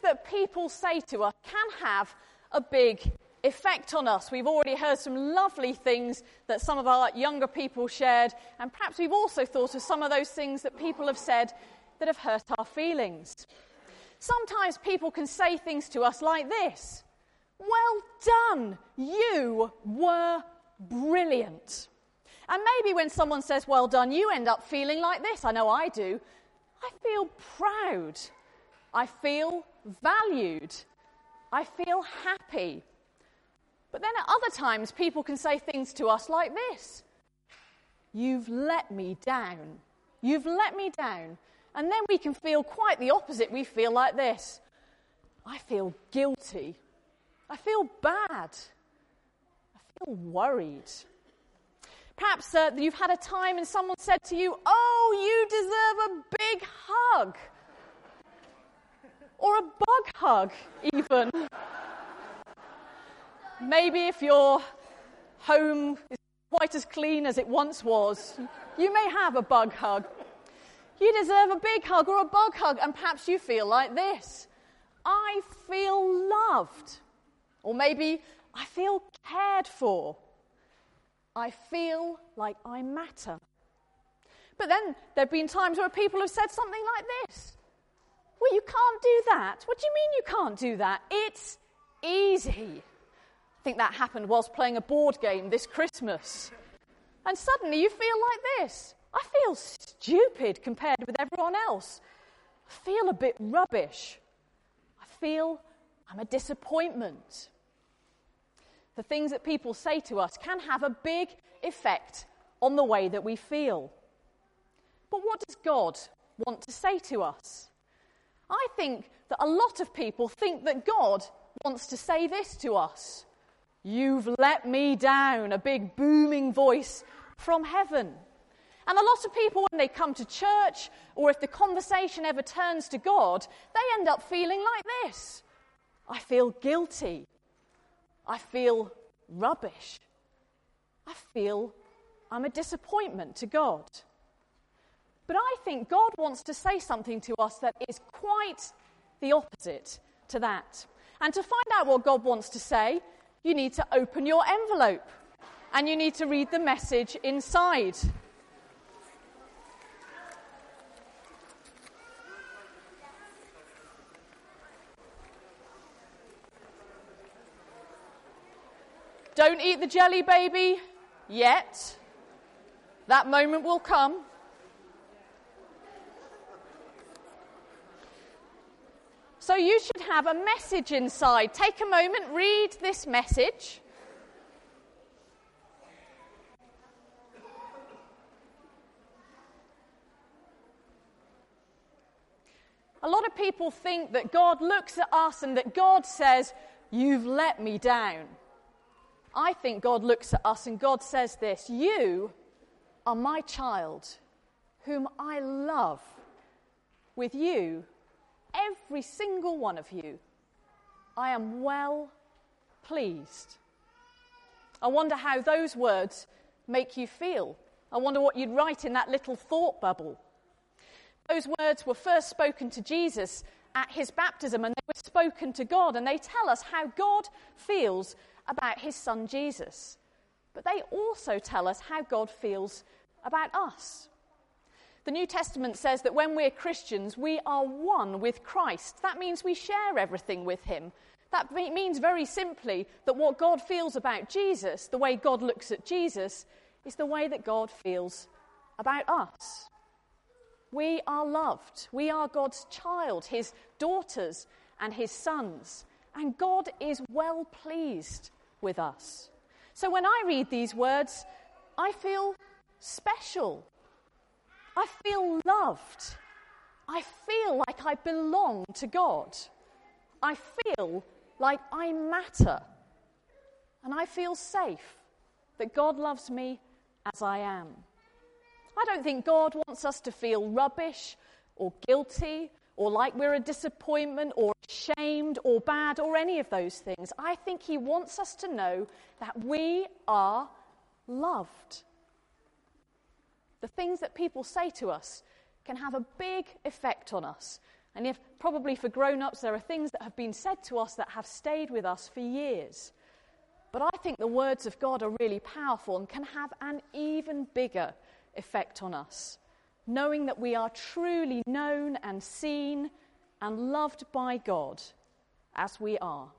that people say to us can have a big effect on us. We've already heard some lovely things that some of our younger people shared, and perhaps we've also thought of some of those things that people have said that have hurt our feelings. Sometimes people can say things to us like this: "Well done, you were brilliant." And maybe when someone says, "Well done," you end up feeling like this. I know I do. I feel proud. I feel valued. I feel happy. But then at other times, people can say things to us like this: "You've let me down. You've let me down." And then we can feel quite the opposite. We feel like this: "I feel guilty. I feel bad. I feel worried." Perhaps you've had a time and someone said to you, "Oh, you deserve a big hug." Or a bug hug, even. Maybe if your home is quite as clean as it once was, you may have a bug hug. You deserve a big hug or a bug hug, and perhaps you feel like this: "I feel loved." Or maybe, "I feel cared for. I feel like I matter." But then there have been times where people have said something like this: "Well, you can't do that." "What do you mean you can't do that? It's easy." I think that happened whilst playing a board game this Christmas. And suddenly you feel like this: "I feel stupid compared with everyone else. I feel a bit rubbish. I feel I'm a disappointment." The things that people say to us can have a big effect on the way that we feel. But what does God want to say to us? I think that a lot of people think that God wants to say this to us: "You've let me down," a big booming voice from heaven. And a lot of people, when they come to church, or if the conversation ever turns to God, they end up feeling like this: "I feel guilty. I feel rubbish. I feel I'm a disappointment to God." But I think God wants to say something to us that is quite the opposite to that. And to find out what God wants to say, you need to open your envelope and you need to read the message inside. Don't eat the jelly baby yet. That moment will come. So you should have a message inside. Take a moment, read this message. A lot of people think that God looks at us and that God says, "You've let me down." I think God looks at us and God says this: "You are my child, whom I love. With you, every single one of you, I am well pleased." I wonder how those words make you feel. I wonder what you'd write in that little thought bubble. Those words were first spoken to Jesus at his baptism, and they were spoken to God, and they tell us how God feels about his son Jesus. But they also tell us how God feels about us. The New Testament says that when we're Christians, we are one with Christ. That means we share everything with him. That means very simply that what God feels about Jesus, the way God looks at Jesus, is the way that God feels about us. We are loved. We are God's child, his daughters and his sons. And God is well pleased with us. So when I read these words, I feel special. I feel loved. I feel like I belong to God. I feel like I matter. And I feel safe that God loves me as I am. I don't think God wants us to feel rubbish or guilty or like we're a disappointment or ashamed or bad or any of those things. I think he wants us to know that we are loved. The things that people say to us can have a big effect on us, And if probably for grown-ups there are things that have been said to us that have stayed with us for years. But I think the words of God are really powerful and can have an even bigger effect on us, knowing that we are truly known and seen and loved by God as we are.